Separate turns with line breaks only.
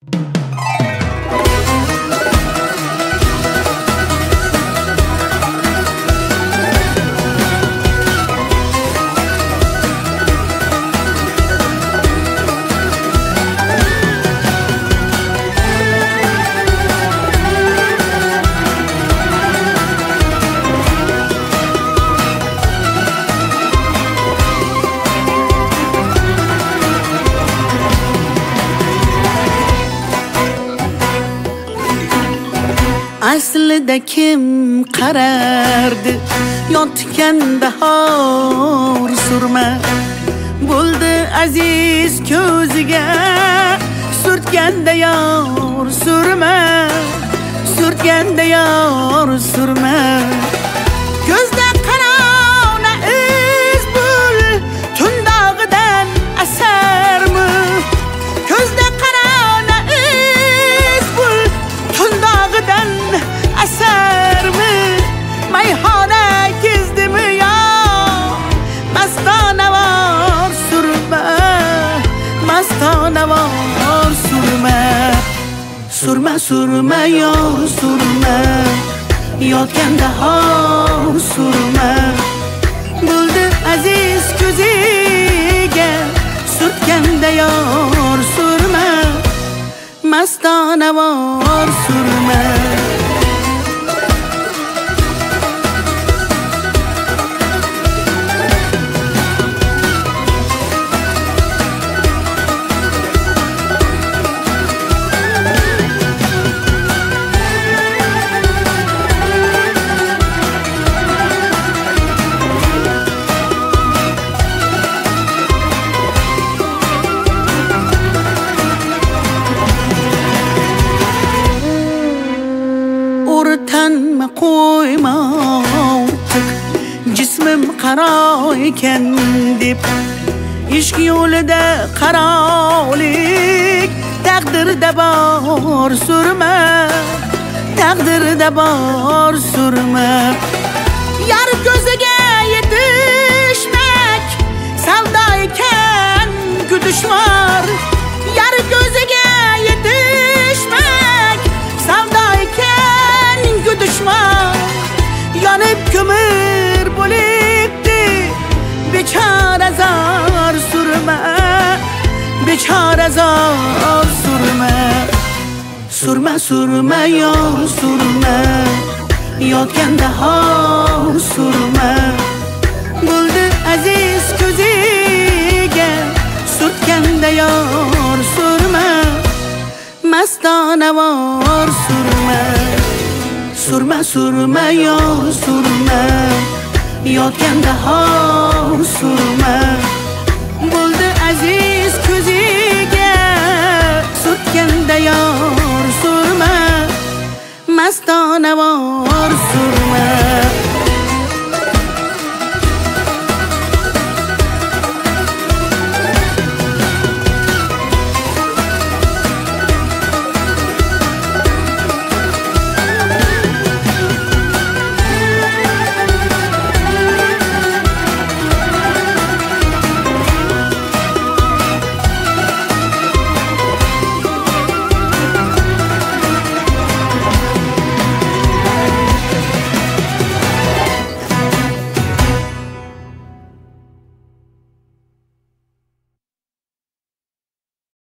Aslida kim qarardi yotgan bahor surma bo'ldi aziz ko'ziga surtganda yor surma surtganda yor surma ko'zda qarona iz bul tundog'idan asarmi ko'zda qarona iz bul tundog'idan asarmi mayhona kezdimi yo mastona vor surma mastona vor surma surma surma yo surma yotganda hor surma bo'ldi aziz ko'ziga surtganda yor surma mastona vor surma tanma qo'yma ortiq jismim qaro ekan deb ishq yo'lida qarolik taqdirda bor surma taqdirda bor surma yar ko'ziga yetishmak savdo ekan gudishmor yar ko'ziga yetishmak savdo ekan dushman yonib ko'mir bo'libdi bechora zor surma bechora zor surma surma surma yo surma yotganda hor surma bo'ldi aziz ko'ziga surtganda yor surma mastona vor surma surma surma yo surma yotganda hor surma